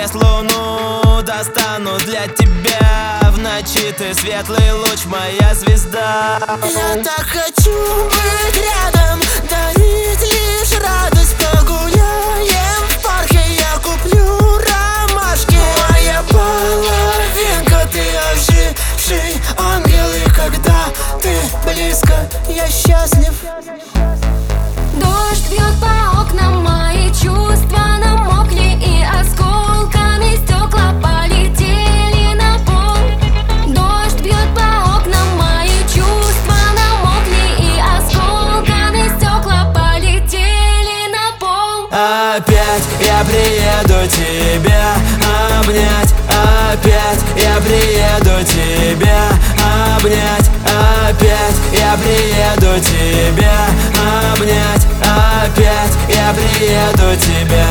небес луну достану для тебя. В ночи ты светлый луч, моя звезда. Я так хочу быть рядом, дарить лишь радость. Погуляем в парке, я куплю ромашки. Моя половинка, ты оживший ангел. И когда ты близко, я счастлив. Дождь бьет по окнам, мои чувства намокли, и осколками стекла полетели на пол. Дождь бьет по окнам, мои чувства намокли, и осколками стекла полетели на пол. Опять я приеду тебя обнять. Опять я приеду тебя обнять. Опять я приеду тебя обнять. Опять я приеду тебя.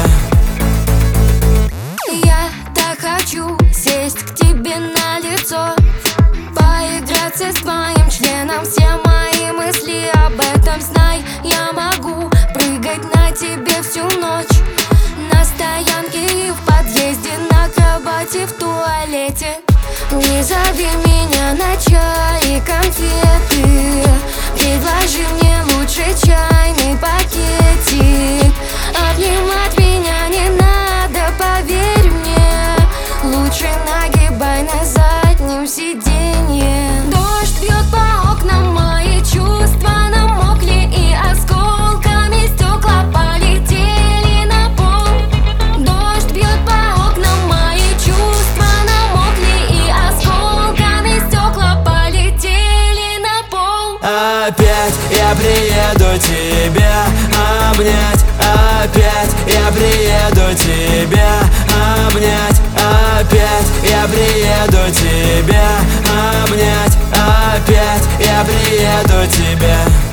Я так хочу сесть к тебе на лицо, поиграться с твоим членом. Все мои мысли об этом знай. Я могу прыгать на тебе всю ночь, на стоянке и в подъезде, на кровати, в туалете. Не зови меня на чай и конфеты, предложи мне лучше чайный пакетик. Обнимать меня не надо, поверь мне, лучше нагибай на заднем сиденье. Дождь бьет по окнам, мои чувства намокли, и осколками стекла полетели на пол. Дождь бьет по окнам, мои чувства намокли, и осколками стекла полетели на пол. Опять я приеду тебя обнять. Опять я приеду тебя обнять. Опять я приеду тебя обнять. Опять я приеду тебя.